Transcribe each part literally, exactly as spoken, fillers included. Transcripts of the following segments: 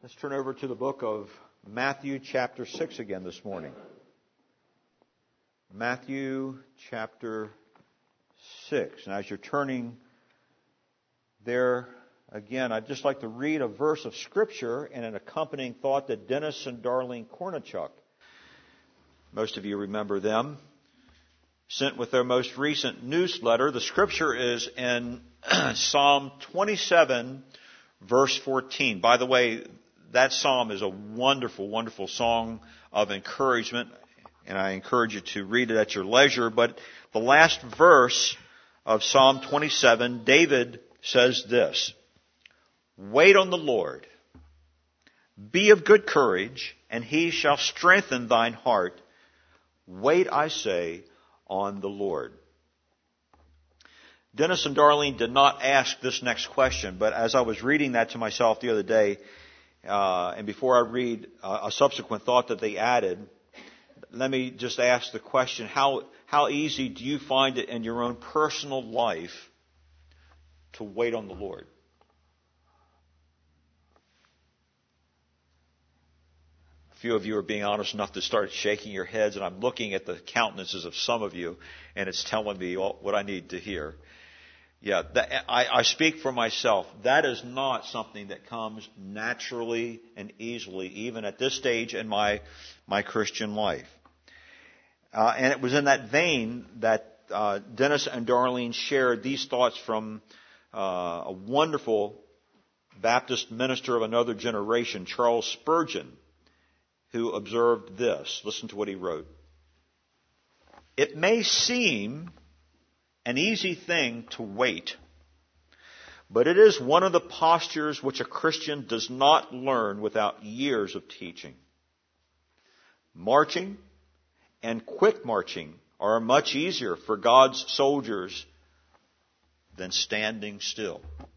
Let's turn over to the book of Matthew chapter six again this morning. Matthew chapter six. And as you're turning there again, I'd just like to read a verse of Scripture and an accompanying thought that Dennis and Darlene Kornichuk, most of you remember them, sent with their most recent newsletter. The Scripture is in Psalm twenty-seven, verse fourteen. By the way, that psalm is a wonderful, wonderful song of encouragement, and I encourage you to read it at your leisure. But the last verse of Psalm twenty-seven, David says this: "Wait on the Lord, be of good courage, and he shall strengthen thine heart. Wait, I say, on the Lord." Dennis and Darlene did not ask this next question, but as I was reading that to myself the other day, Uh, and before I read uh, a subsequent thought that they added, let me just ask the question, how, how easy do you find it in your own personal life to wait on the Lord? A few of you are being honest enough to start shaking your heads, and I'm looking at the countenances of some of you, and it's telling me what I need to hear. Yeah, that, I, I speak for myself. That is not something that comes naturally and easily, even at this stage in my my Christian life. Uh, and it was in that vein that uh, Dennis and Darlene shared these thoughts from uh, a wonderful Baptist minister of another generation, Charles Spurgeon, who observed this. Listen to what he wrote. "It may seem an easy thing to wait, but it is one of the postures which a Christian does not learn without years of teaching. Marching and quick marching are much easier for God's soldiers than standing still."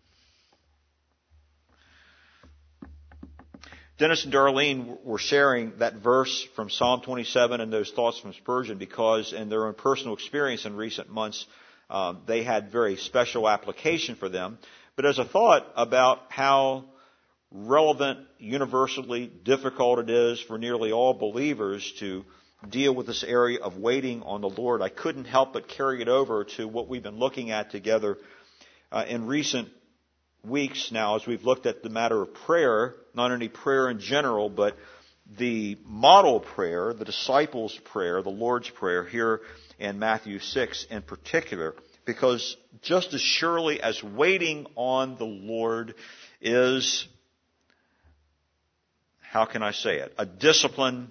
Dennis and Darlene were sharing that verse from Psalm twenty-seven and those thoughts from Spurgeon because in their own personal experience in recent months, Um, they had very special application for them. But as a thought about how relevant, universally difficult it is for nearly all believers to deal with this area of waiting on the Lord, I couldn't help but carry it over to what we've been looking at together uh, in recent weeks now as we've looked at the matter of prayer, not only prayer in general, but the model prayer, the disciples' prayer, the Lord's Prayer here in Matthew six in particular, because just as surely as waiting on the Lord is, how can I say it, a discipline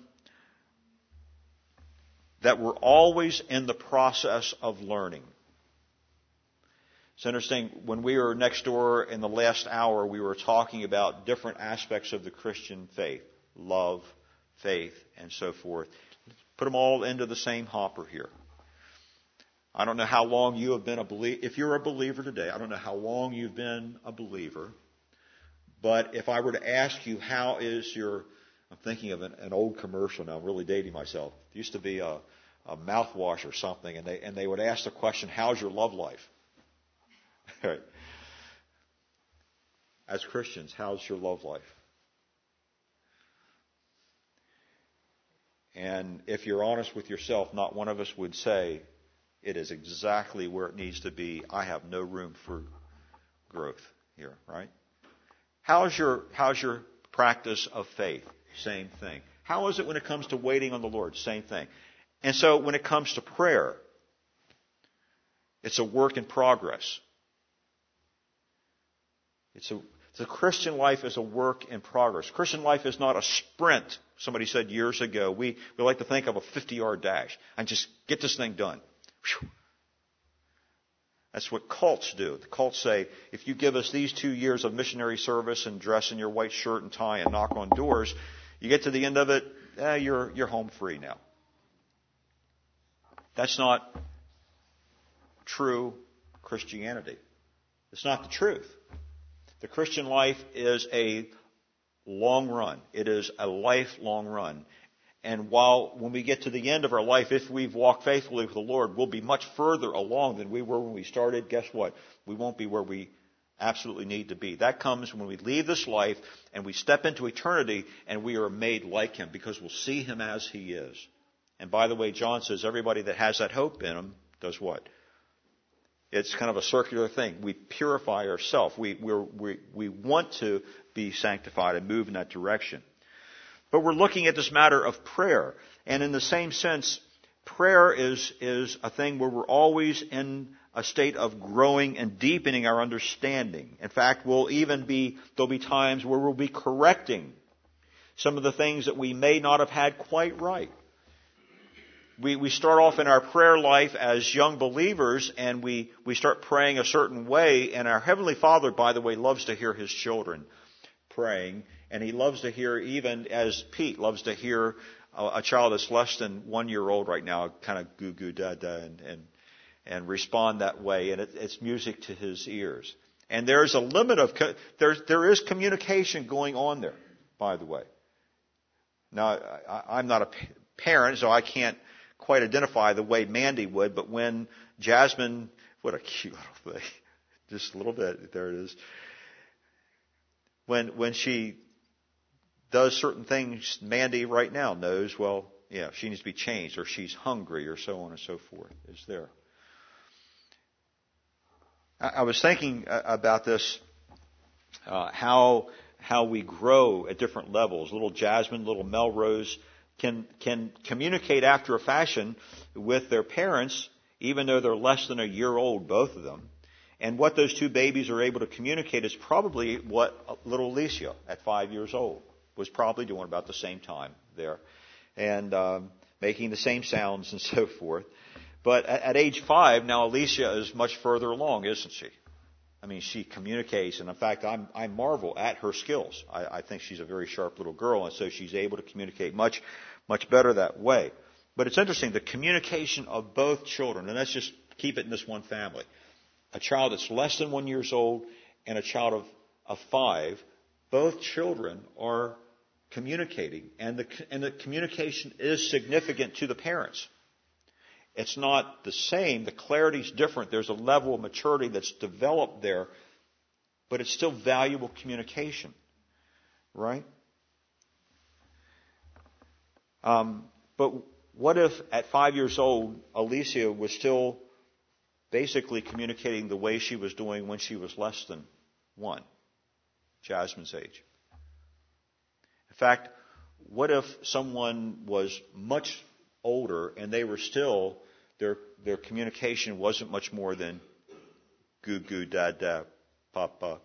that we're always in the process of learning. It's interesting, when we were next door in the last hour, we were talking about different aspects of the Christian faith, love, faith, and so forth. Put them all into the same hopper here. I don't know how long you have been a believer. If you're a believer today, I don't know how long you've been a believer. But if I were to ask you, how is your, I'm thinking of an, an old commercial now, I'm really dating myself. It used to be a, a mouthwash or something, and they, and they would ask the question, how's your love life? Right. As Christians, how's your love life? And if you're honest with yourself, not one of us would say it is exactly where it needs to be. I have no room for growth here, right? How's your, how's your practice of faith? Same thing. How is it when it comes to waiting on the Lord? Same thing. And so when it comes to prayer, it's a work in progress. It's a, the Christian life is a work in progress. Christian life is not a sprint. Somebody said years ago, we, we like to think of a fifty-yard dash and just get this thing done. Whew. That's what cults do. The cults say, if you give us these two years of missionary service and dress in your white shirt and tie and knock on doors, you get to the end of it, eh, you're, you're home free now. That's not true Christianity. It's not the truth. The Christian life is a long run. It is a lifelong run. And while when we get to the end of our life, if we've walked faithfully with the Lord, we'll be much further along than we were when we started. Guess what? We won't be where we Absolutely need to be. That comes when we leave this life and we step into eternity and we are made like Him because we'll see Him as He is. And by the way, John says everybody that has that hope in Him does what? It's kind of a circular thing. We purify ourselves. We, we're, we, we want to be sanctified and move in that direction. But we're looking at this matter of prayer. And in the same sense, prayer is, is a thing where we're always in a state of growing and deepening our understanding. In fact, we'll even be, there'll be times where we'll be correcting some of the things that we may not have had quite right. We, we start off in our prayer life as young believers and we, we start praying a certain way. And our Heavenly Father, by the way, loves to hear His children praying. And He loves to hear, even as Pete loves to hear a, a child that's less than one year old right now kind of goo goo da da and, and, and respond that way. And it, it's music to his ears. And there's a limit of, there, there is communication going on there, by the way. Now, I, I'm not a parent, so I can't quite identify the way Mandy would, but when Jasmine, what a cute little thing, just a little bit, there it is. When, when she does certain things, Mandy right now knows, well, yeah, she needs to be changed, or she's hungry, or so on and so forth, is there. I, I was thinking about this, uh, how, how we grow at different levels. Little Jasmine, little Melrose, can can communicate after a fashion with their parents, even though they're less than a year old, both of them. And what those two babies are able to communicate is probably what little Alicia, at five years old, was probably doing about the same time there, and um, making the same sounds and so forth. But at, at age five, now Alicia is much further along, isn't she? I mean, she communicates, and in fact, I'm, I marvel at her skills. I, I think she's a very sharp little girl, and so she's able to communicate much, much better that way. But it's interesting, the communication of both children, and let's just keep it in this one family. A child that's less than one years old and a child of, of five, both children are communicating, and the, and the communication is significant to the parents. It's not the same. The clarity's different. There's a level of maturity that's developed there, but it's still valuable communication, right? Um, but what if at five years old, Alicia was still basically communicating the way she was doing when she was less than one, Jasmine's age? In fact, what if someone was much older and they were still, their their communication wasn't much more than goo goo da da papa?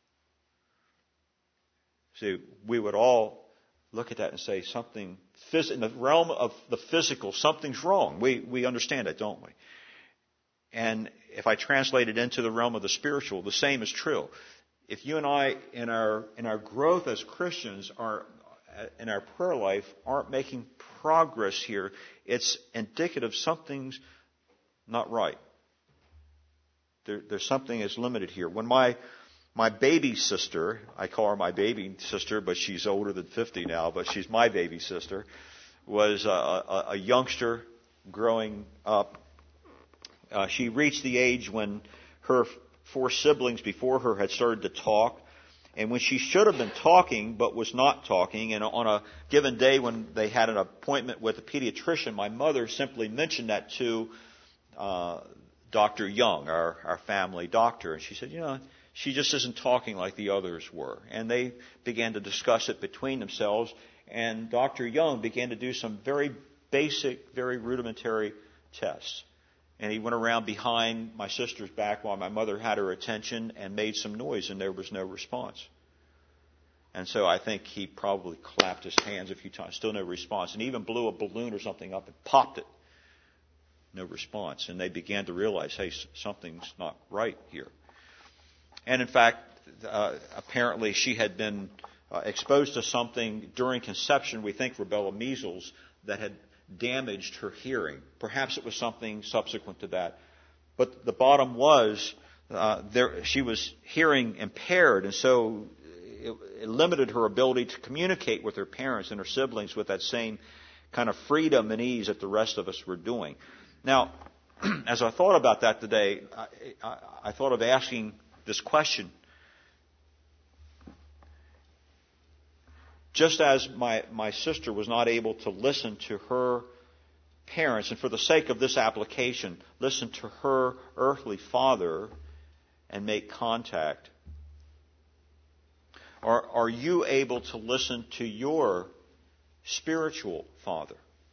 See, we would all look at that and say something, in the realm of the physical, something's wrong. We we understand it, don't we? And if I translate it into the realm of the spiritual, the same is true. If you and I, in our in our growth as Christians, are in our prayer life, aren't making progress here, it's indicative something's not right. There, there's something that's limited here. When my my baby sister, I call her my baby sister, but she's older than fifty now, but she's my baby sister, was a, a, a youngster growing up. Uh, she reached the age when her four siblings before her had started to talk. And when she should have been talking but was not talking, and on a given day when they had an appointment with a pediatrician, my mother simply mentioned that to uh, Doctor Young, our, our family doctor. And she said, you know, she just isn't talking like the others were. And they began to discuss it between themselves. And Doctor Young began to do some very basic, very rudimentary tests. And he went around behind my sister's back while my mother had her attention and made some noise, and there was no response. And so I think he probably clapped his hands a few times, still no response, and even blew a balloon or something up and popped it. No response. And they began to realize, hey, something's not right here. And in fact, uh, apparently she had been uh, exposed to something during conception, we think rubella measles, that had damaged her hearing. Perhaps it was something subsequent to that. But the bottom was uh, there, she was hearing impaired, and so it, it limited her ability to communicate with her parents and her siblings with that same kind of freedom and ease that the rest of us were doing. Now, as I thought about that today, I, I, I thought of asking this question. Just as my, my sister was not able to listen to her parents, and for the sake of this application, listen to her earthly father and make contact, Are, are you able to listen to your spiritual father?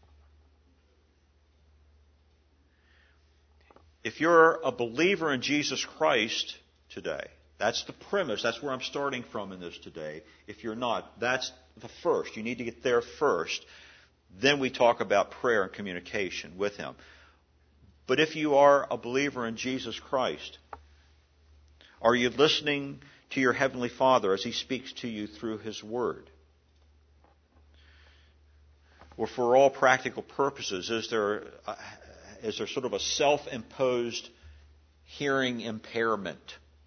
If you're a believer in Jesus Christ today, that's the premise. That's where I'm starting from in this today. If you're not, that's the first. You need to get there first. Then we talk about prayer and communication with Him. But if you are a believer in Jesus Christ, are you listening to your Heavenly Father as He speaks to you through His Word? Or for all practical purposes, is there, a, is there sort of a self-imposed hearing impairment?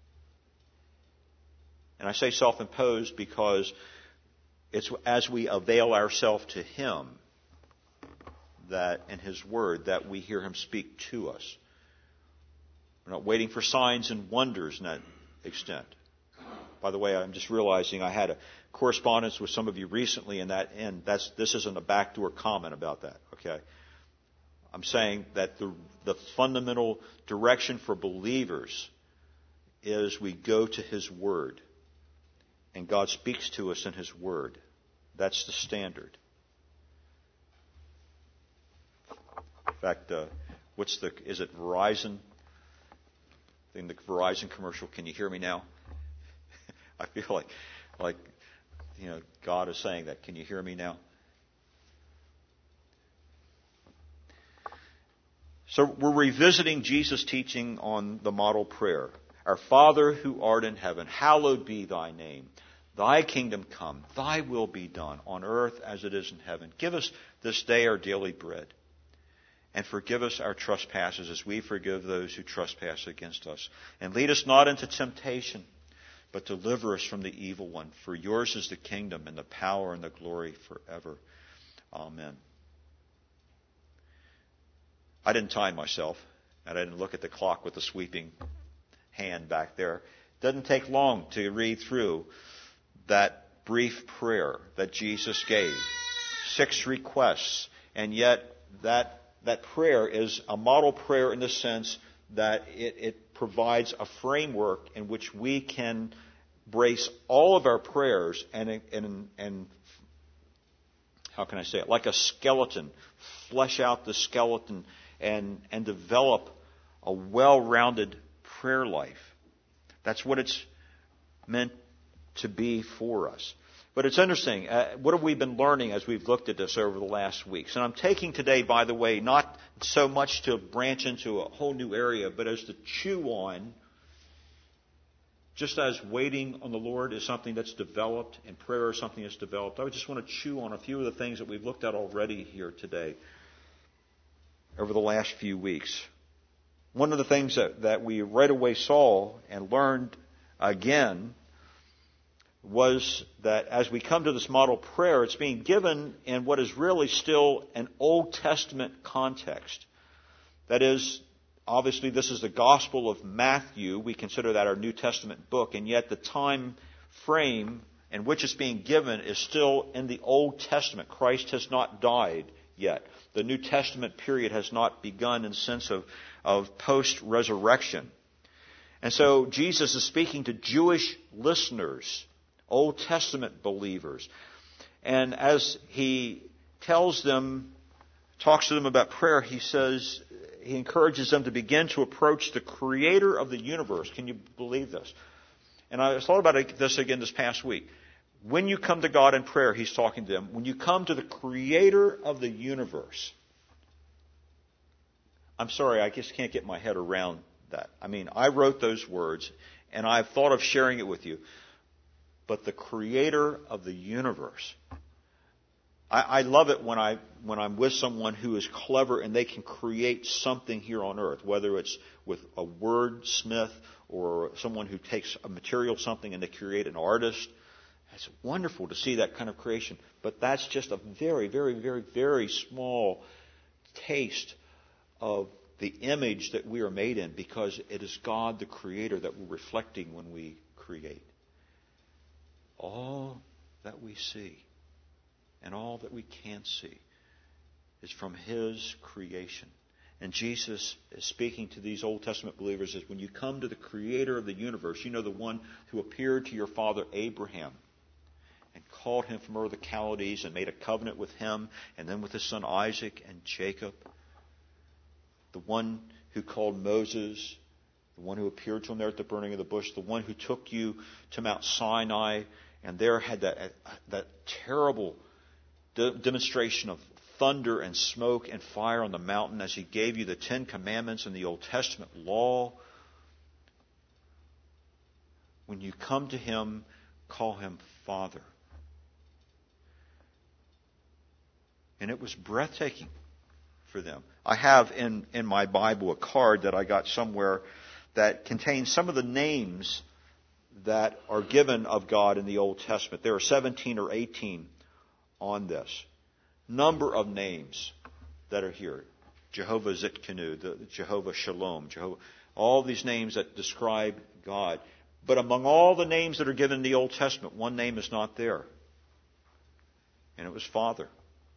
And I say self-imposed because it's as we avail ourselves to Him that in His Word that we hear Him speak to us. We're not waiting for signs and wonders in that extent. By the way, I'm just realizing I had a correspondence with some of you recently, and that and that's this isn't a backdoor comment about that. Okay, I'm saying that the the fundamental direction for believers is we go to His Word, and God speaks to us in His Word. That's the standard. In fact, uh, what's the is it Verizon? In the Verizon commercial, can you hear me now? I feel like, like, you know, God is saying that. Can you hear me now? So we're revisiting Jesus' teaching on the model prayer. Our Father who art in heaven, hallowed be thy name. Thy kingdom come, thy will be done on earth as it is in heaven. Give us this day our daily bread. And forgive us our trespasses as we forgive those who trespass against us. And lead us not into temptation, but deliver us from the evil one. For yours is the kingdom and the power and the glory forever. Amen. I didn't time myself, and I didn't look at the clock with the sweeping hand back there. It doesn't take long to read through that brief prayer that Jesus gave. Six requests, and yet that that prayer is a model prayer in the sense that it, it provides a framework in which we can brace all of our prayers and, and, and how can I say it, like a skeleton, flesh out the skeleton and, and develop a well-rounded prayer life. That's what it's meant to be for us. But it's interesting. Uh, what have we been learning as we've looked at this over the last weeks? And I'm taking today, by the way, not so much to branch into a whole new area, but as to chew on, just as waiting on the Lord is something that's developed and prayer is something that's developed. I just want to chew on a few of the things that we've looked at already here today over the last few weeks. One of the things that, that we right away saw and learned again was that as we come to this model prayer, it's being given in what is really still an Old Testament context. That is, obviously this is the Gospel of Matthew. We consider that our New Testament book, and yet the time frame in which it's being given is still in the Old Testament. Christ has not died yet. The New Testament period has not begun in the sense of, of post-resurrection. And so Jesus is speaking to Jewish listeners, Old Testament believers. And as he tells them, talks to them about prayer, he says, he encourages them to begin to approach the Creator of the universe. Can you believe this? And I thought about this again this past week. When you come to God in prayer, he's talking to them. When you come to the Creator of the universe, I'm sorry, I just can't get my head around that. I mean, I wrote those words, and I've thought of sharing it with you. But the Creator of the universe. I, I love it when I when I'm with someone who is clever and they can create something here on earth, whether it's with a wordsmith or someone who takes a material something and they create an artist. It's wonderful to see that kind of creation. But that's just a very, very, very, very small taste of the image that we are made in, because it is God the Creator that we're reflecting when we create. All that we see and all that we can see is from His creation. And Jesus is speaking to these Old Testament believers as when you come to the Creator of the universe, you know, the one who appeared to your father Abraham and called him from Ur of the Chaldees and made a covenant with him and then with his son Isaac and Jacob. The one who called Moses, the one who appeared to him there at the burning of the bush, the one who took you to Mount Sinai and there had that, that terrible de- demonstration of thunder and smoke and fire on the mountain as He gave you the Ten Commandments and the Old Testament law. When you come to Him, call Him Father. And it was breathtaking for them. I have in, in my Bible a card that I got somewhere that contains some of the names that are given of God in the Old Testament. There are seventeen or eighteen on this. Number of names that are here. Jehovah Zitkenu, the Jehovah Shalom, Jehovah, all these names that describe God. But among all the names that are given in the Old Testament, one name is not there. And it was Father.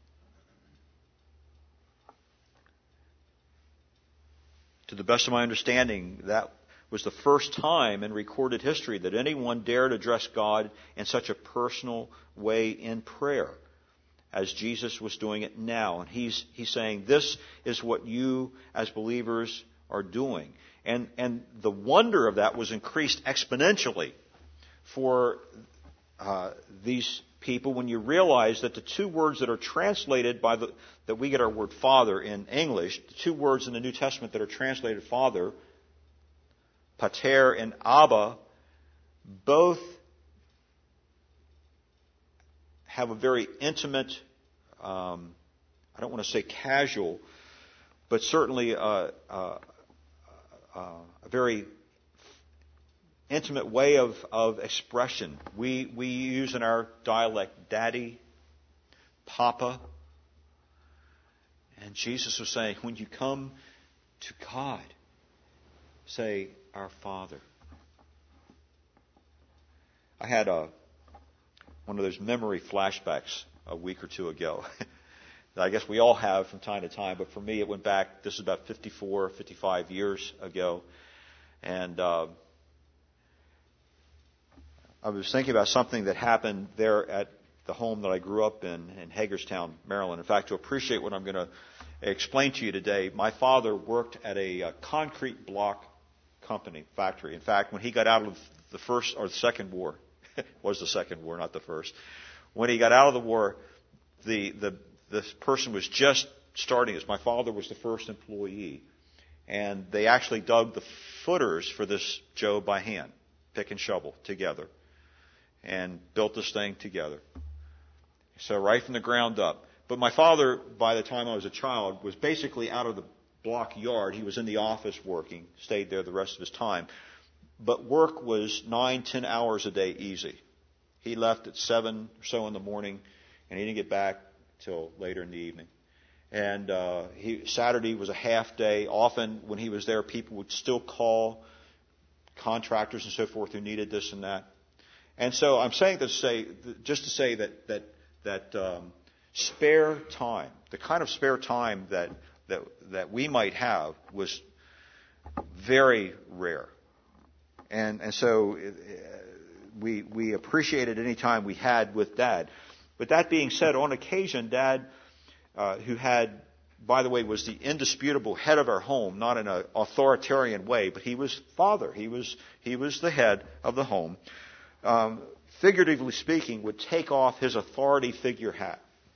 To the best of my understanding, that was the first time in recorded history that anyone dared address God in such a personal way in prayer as Jesus was doing it now. And he's he's saying, this is what you as believers are doing. And and the wonder of that was increased exponentially for uh, these people when you realize that the two words that are translated by the that we get our word Father in English, the two words in the New Testament that are translated Father, Pater and Abba, both have a very intimate, um, I don't want to say casual, but certainly a, a, a, a very intimate way of, of expression. We, we use in our dialect Daddy, Papa. And Jesus was saying, when you come to God, say, Our Father. I had a one of those memory flashbacks a week or two ago that I guess we all have from time to time, but for me it went back, this is about fifty-four, fifty-five years ago, and uh, I was thinking about something that happened there at the home that I grew up in, in Hagerstown, Maryland. In fact, to appreciate what I'm going to explain to you today, my father worked at a, a concrete block company, factory. In fact, when he got out of the first or the second war, it was the second war, not the first. When he got out of the war, the, the, this person was just starting this. My father was the first employee. And they actually dug the footers for this Joe by hand, pick and shovel together, and built this thing together. So right from the ground up. But my father, by the time I was a child, was basically out of the block yard. He was in the office working, stayed there the rest of his time. But work was nine, ten hours a day easy. He left at seven or so in the morning, and he didn't get back till later in the evening. And uh, he, Saturday was a half day. Often when he was there, people would still call, contractors and so forth who needed this and that. And so I'm saying this to say, just to say that that that um, spare time, the kind of spare time that that that we might have, was very rare. And and so uh, we we appreciated any time we had with Dad. But that being said, on occasion, Dad, uh, who had, by the way, was the indisputable head of our home, not in an authoritarian way, but he was father. He was he was the head of the home. Um, figuratively speaking, would take off his authority figure hat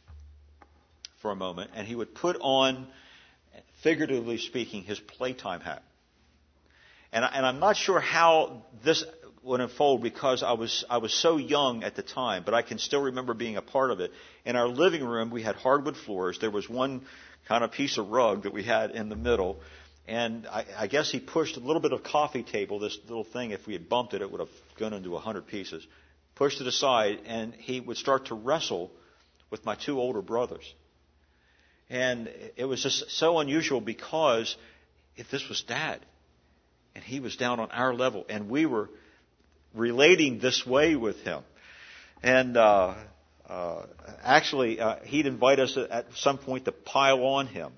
for a moment, and he would put on, figuratively speaking, his playtime hat. And, I, and I'm not sure how this would unfold because I was I was so young at the time, but I can still remember being a part of it. In our living room, we had hardwood floors. There was one kind of piece of rug that we had in the middle, and I, I guess he pushed a little bit of coffee table, this little thing. If we had bumped it, it would have gone into a hundred pieces. Pushed it aside, and he would start to wrestle with my two older brothers. And it was just so unusual because if this was Dad and he was down on our level and we were relating this way with him. And uh, uh, actually, uh, he'd invite us at some point to pile on him.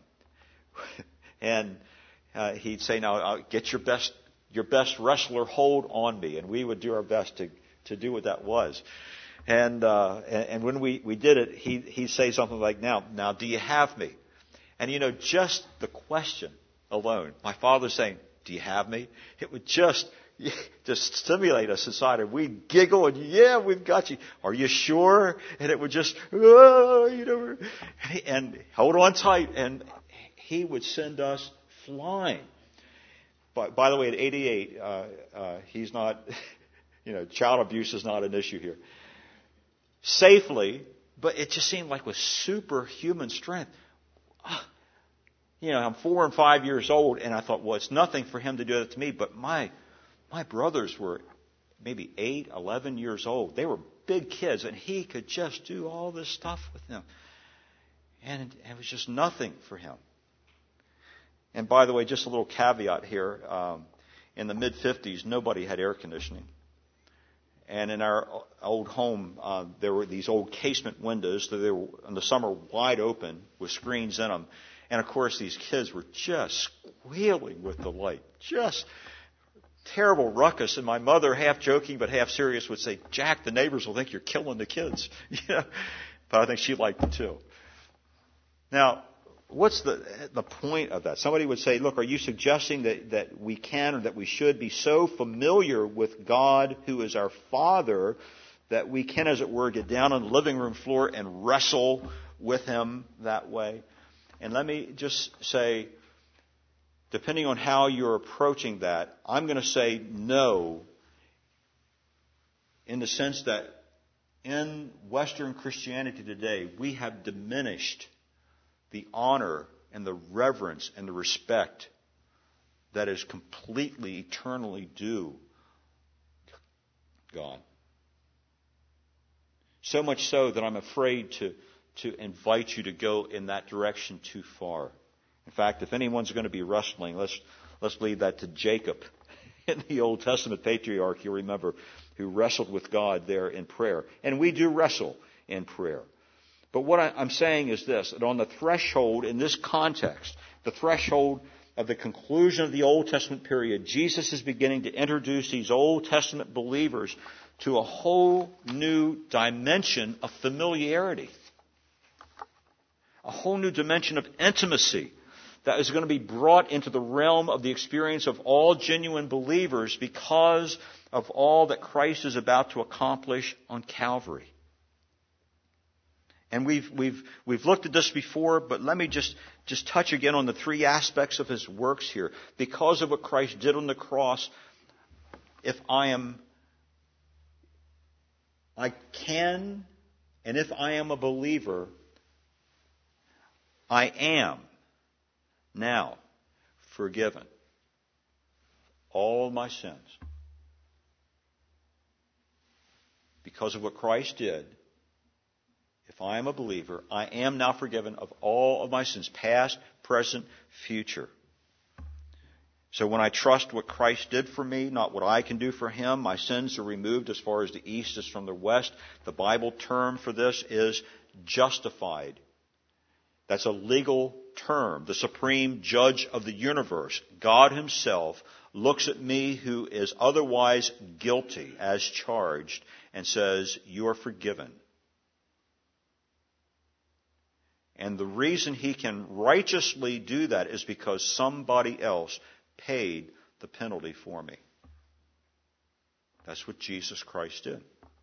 And uh, he'd say, now, uh, get your best your best wrestler hold on me. And we would do our best to, to do what that was. And uh, and, and when we, we did it, he, he'd say something like, now, now, do you have me? And, you know, just the question alone, my father saying, do you have me? It would just... just stimulate us inside, and we'd giggle and, yeah, we've got you. Are you sure? And it would just, oh, you know, and hold on tight. And he would send us flying. By, by the way, at eighty-eight, uh, uh, he's not, you know, child abuse is not an issue here. Safely, but it just seemed like with superhuman strength. You know, I'm four and five years old, and I thought, well, it's nothing for him to do that to me, but my My brothers were maybe eight, eleven years old. They were big kids, and he could just do all this stuff with them. And it was just nothing for him. And by the way, just a little caveat here. Um, in the mid-fifties, nobody had air conditioning. And in our old home, uh, there were these old casement windows that they were, in the summer, wide open with screens in them. And, of course, these kids were just squealing with delight. Just... terrible ruckus, and my mother, half joking but half serious, would say, Jack, the neighbors will think you're killing the kids. You know? But I think she liked it too. Now, what's the the point of that? Somebody would say, look, are you suggesting that, that we can or that we should be so familiar with God, who is our Father, that we can, as it were, get down on the living room floor and wrestle with Him that way? And let me just say, depending on how you're approaching that, I'm going to say no, in the sense that in Western Christianity today, we have diminished the honor and the reverence and the respect that is completely, eternally due God. So much so that I'm afraid to, to invite you to go in that direction too far. In fact, if anyone's going to be wrestling, let's let's leave that to Jacob, in the Old Testament patriarch, you remember, who wrestled with God there in prayer. And we do wrestle in prayer. But what I, I'm saying is this, that on the threshold, in this context, the threshold of the conclusion of the Old Testament period, Jesus is beginning to introduce these Old Testament believers to a whole new dimension of familiarity, a whole new dimension of intimacy that is going to be brought into the realm of the experience of all genuine believers because of all that Christ is about to accomplish on Calvary. And we've we've we've looked at this before, but let me just, just touch again on the three aspects of His works here. Because of what Christ did on the cross, if I am, I can, and if I am a believer, I am now forgiven all my sins. Because of what Christ did, if I am a believer, I am now forgiven of all of my sins, past, present, future. So when I trust what Christ did for me, not what I can do for Him, my sins are removed as far as the east is from the west. The Bible term for this is justified. That's a legal term. The supreme judge of the universe, God Himself, looks at me who is otherwise guilty as charged and says, you are forgiven. And the reason He can righteously do that is because somebody else paid the penalty for me. That's what Jesus Christ did.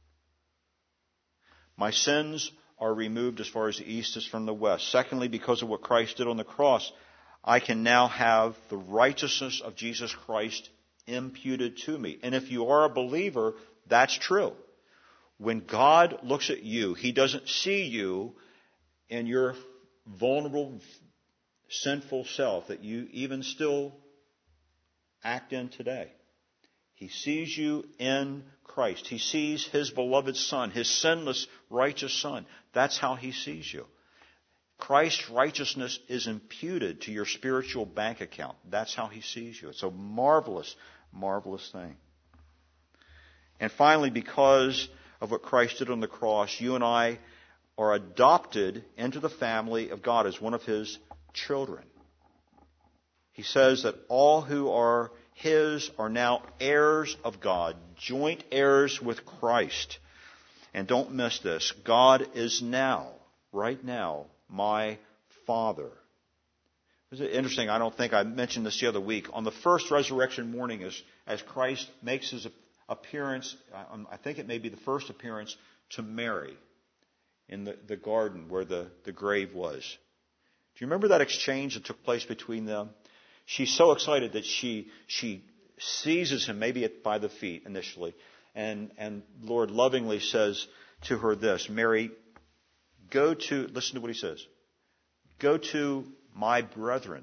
My sins are removed as far as the east is from the west. Secondly, because of what Christ did on the cross, I can now have the righteousness of Jesus Christ imputed to me. And if you are a believer, that's true. When God looks at you, He doesn't see you in your vulnerable, sinful self that you even still act in today. He sees you in Christ. He sees His beloved Son, His sinless, righteous Son. That's how He sees you. Christ's righteousness is imputed to your spiritual bank account. That's how he sees you. It's a marvelous, marvelous thing. And finally, because of what Christ did on the cross, you and I are adopted into the family of God as one of his children. He says that all who are his are now heirs of God, joint heirs with Christ. And don't miss this. God is now, right now, my Father. It's interesting. I don't think I mentioned this the other week. On the first resurrection morning, as, as Christ makes his appearance, I think it may be the first appearance to Mary in the, the garden where the, the grave was. Do you remember that exchange that took place between them? She's so excited that she she seizes him, maybe by the feet initially, and, and Lord lovingly says to her this, Mary, go to, listen to what he says, go to my brethren.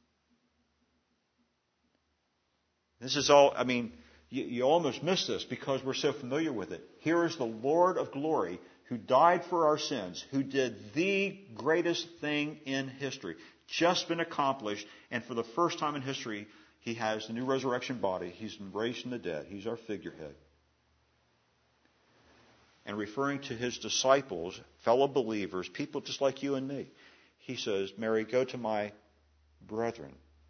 This is all, I mean, you, you almost miss this because we're so familiar with it. Here is the Lord of glory who died for our sins, who did the greatest thing in history, just been accomplished, and for the first time in history, he has the new resurrection body. He's been raised from the dead. He's our figurehead. And referring to his disciples, fellow believers, people just like you and me, he says, Mary, go to my brethren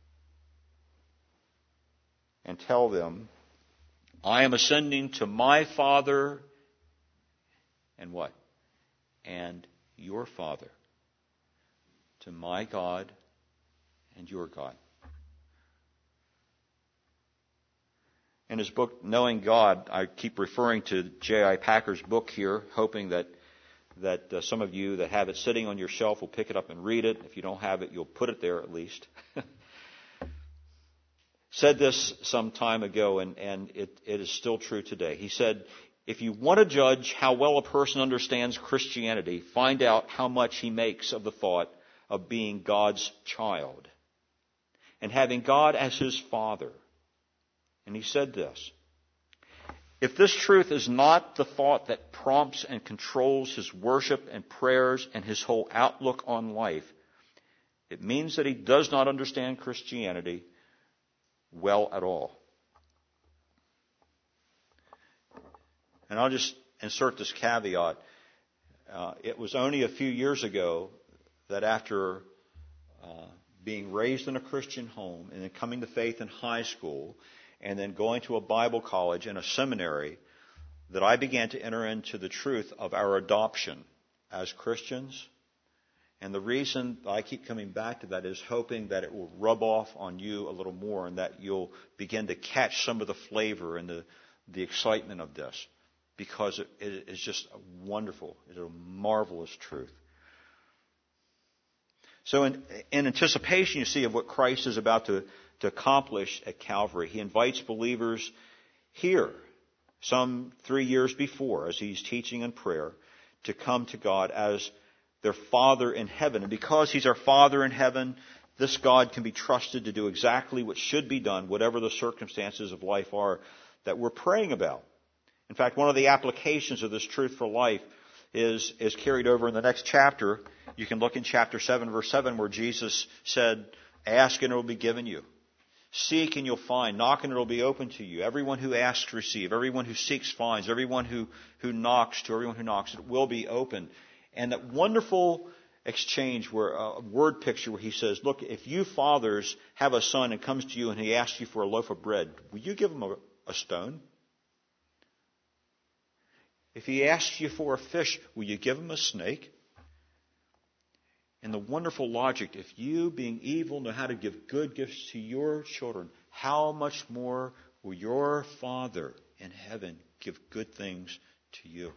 and tell them, I am ascending to my Father and what? And your Father, to my God and your God. In his book, Knowing God, I keep referring to J I Packer's book here, hoping that that uh, some of you that have it sitting on your shelf will pick it up and read it. If you don't have it, you'll put it there at least. Said this some time ago, and, and it, it is still true today. He said, if you want to judge how well a person understands Christianity, find out how much he makes of the thought of being God's child and having God as his Father. And he said this, if this truth is not the thought that prompts and controls his worship and prayers and his whole outlook on life, it means that he does not understand Christianity well at all. And I'll just insert this caveat. Uh, it was only a few years ago that after uh, being raised in a Christian home and then coming to faith in high school and then going to a Bible college and a seminary that I began to enter into the truth of our adoption as Christians. And the reason I keep coming back to that is hoping that it will rub off on you a little more and that you'll begin to catch some of the flavor and the, the excitement of this. Because it, it is just wonderful. It's a marvelous truth. So in, in anticipation, you see, of what Christ is about to, to accomplish at Calvary, he invites believers here, some three years before, as he's teaching in prayer, to come to God as their Father in heaven. And because he's our Father in heaven, this God can be trusted to do exactly what should be done, whatever the circumstances of life are that we're praying about. In fact, one of the applications of this truth for life is, is carried over in the next chapter. You can look in chapter seven, verse seven, where Jesus said, ask and it will be given you. Seek and you'll find. Knock and it will be open to you. Everyone who asks, receive. Everyone who seeks, finds. Everyone who, who knocks, to everyone who knocks, it will be open. And that wonderful exchange, where a word picture where he says, look, if you fathers have a son and comes to you and he asks you for a loaf of bread, will you give him a, a stone? If he asks you for a fish, will you give him a snake? And the wonderful logic, if you, being evil, know how to give good gifts to your children, how much more will your Father in heaven give good things to you?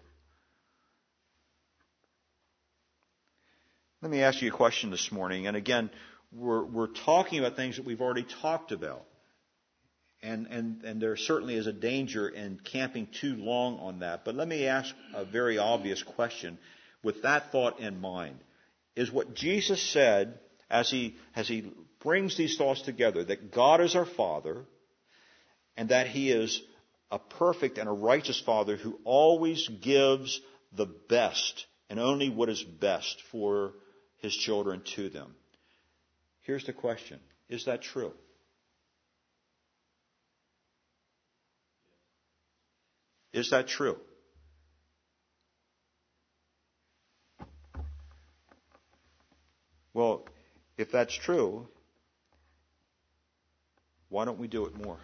Let me ask you a question this morning. And again, we're, we're talking about things that we've already talked about. And, and, and there certainly is a danger in camping too long on that. But let me ask a very obvious question with that thought in mind. Is what Jesus said as he, as he brings these thoughts together, that God is our Father and that he is a perfect and a righteous Father who always gives the best and only what is best for His children to them. Here's the question. Is that true? Is that true? Well, if that's true, why don't we do it more?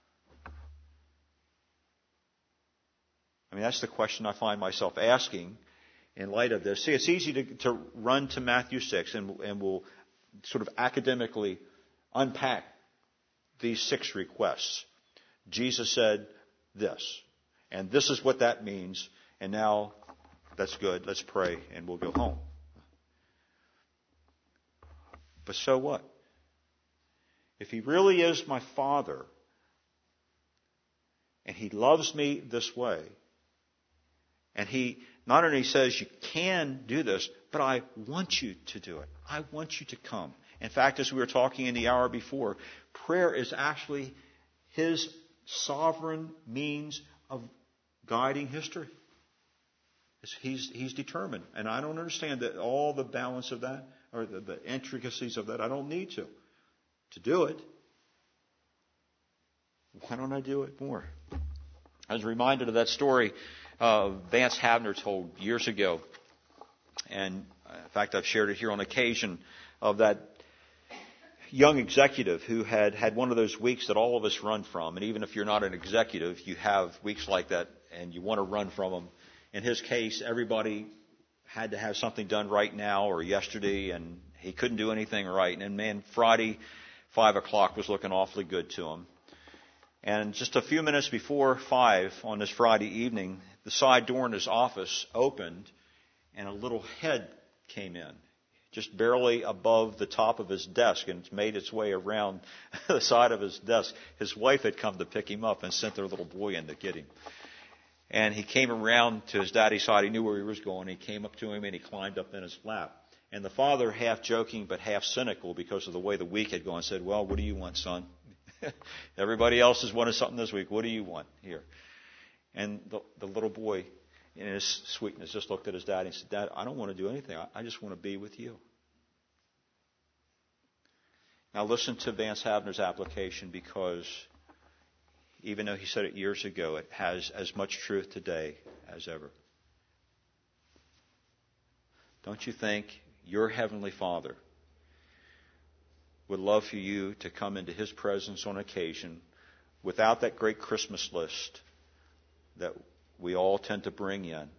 I mean, that's the question I find myself asking in light of this. See, it's easy to, to run to Matthew six, and, and we'll sort of academically unpack these six requests. Jesus said this, and this is what that means, and now that's good. Let's pray, and we'll go home. But so what? If He really is my Father, and He loves me this way, and He not only says you can do this, but I want you to do it. I want you to come. In fact, as we were talking in the hour before, prayer is actually His sovereign means of guiding history. He's, he's determined. And I don't understand that all the balance of that, or the, the intricacies of that. I don't need to. To do it. Why don't I do it more? I was reminded of that story uh, Vance Havner told years ago. And in fact, I've shared it here on occasion, of that young executive who had had one of those weeks that all of us run from. And even if you're not an executive, you have weeks like that and you want to run from them. In his case, everybody had to have something done right now or yesterday, and he couldn't do anything right. And man, Friday, five o'clock was looking awfully good to him. And just a few minutes before five on this Friday evening, the side door in his office opened, and a little head came in, just barely above the top of his desk, and it's made its way around the side of his desk. His wife had come to pick him up and sent their little boy in to get him. And he came around to his daddy's side. He knew where he was going. He came up to him and he climbed up in his lap. And the father, half joking but half cynical because of the way the week had gone, said, "Well, what do you want, son? Everybody else has wanted something this week. What do you want here?" And the, the little boy, in his sweetness, just looked at his dad and said, "Dad, I don't want to do anything. I, I just want to be with you." Now listen to Vance Havner's application, because even though he said it years ago, it has as much truth today as ever. Don't you think your Heavenly Father would love for you to come into His presence on occasion without that great Christmas list that we all tend to bring in,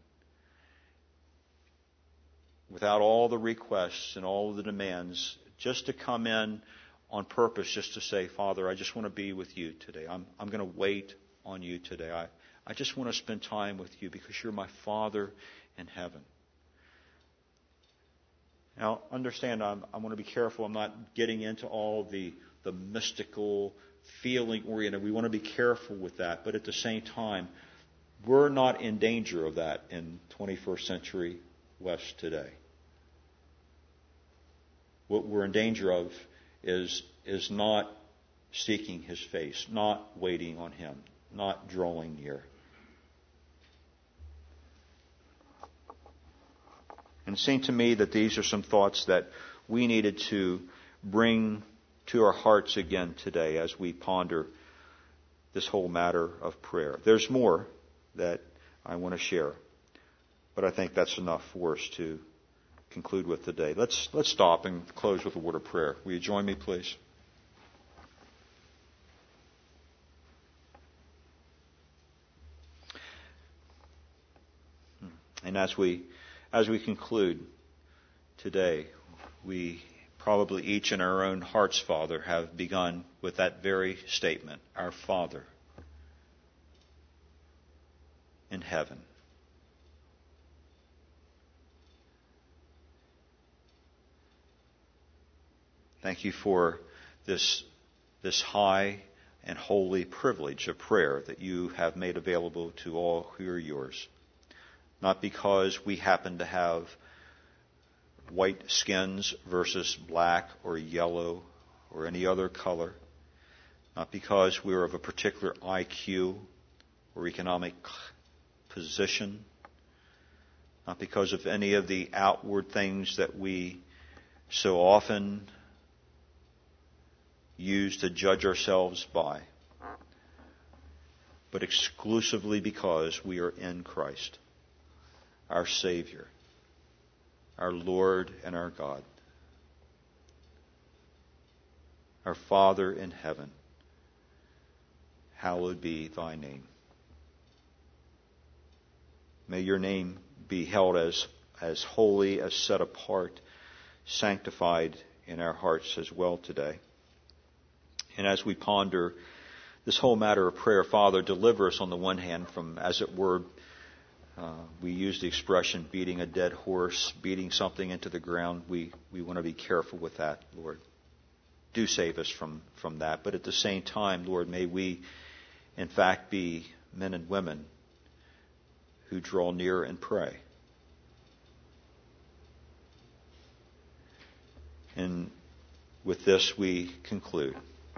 without all the requests and all the demands, just to come in on purpose, just to say, "Father, I just want to be with you today. I'm, I'm going to wait on you today. I, I just want to spend time with you because you're my Father in heaven." Now, understand, I'm, I want to be careful. I'm not getting into all the, the mystical, feeling-oriented. We want to be careful with that. But at the same time, we're not in danger of that in twenty-first century West today. What we're in danger of is, is not seeking His face, not waiting on Him, not drawing near. And it seemed to me that these are some thoughts that we needed to bring to our hearts again today as we ponder this whole matter of prayer. There's more that I want to share, but I think that's enough for us to conclude with today. Let's let's stop and close with a word of prayer. Will you join me, please? And as we as we conclude today, we probably each in our own hearts, Father, have begun with that very statement: Our Father in heaven. Thank you for this, this high and holy privilege of prayer that you have made available to all who are yours. Not because we happen to have white skins versus black or yellow or any other color. Not because we're of a particular I Q or economic position. Not because of any of the outward things that we so often used to judge ourselves by, but exclusively because we are in Christ, our Savior, our Lord and our God, our Father in heaven. Hallowed be thy name. May your name be held as, as holy, as set apart, sanctified in our hearts as well today. And as we ponder this whole matter of prayer, Father, deliver us on the one hand from, as it were, uh, we use the expression beating a dead horse, beating something into the ground. We, we want to be careful with that, Lord. Do save us from, from that. But at the same time, Lord, may we in fact be men and women who draw near and pray. And with this we conclude.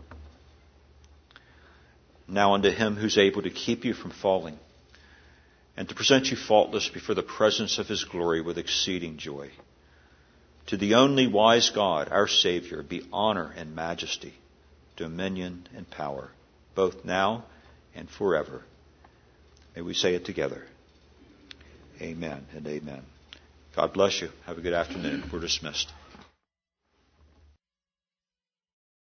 Now unto him who's able to keep you from falling and to present you faultless before the presence of his glory with exceeding joy. To the only wise God, our Savior, be honor and majesty, dominion and power, both now and forever. May we say it together. Amen and amen. God bless you. Have a good afternoon. We're dismissed.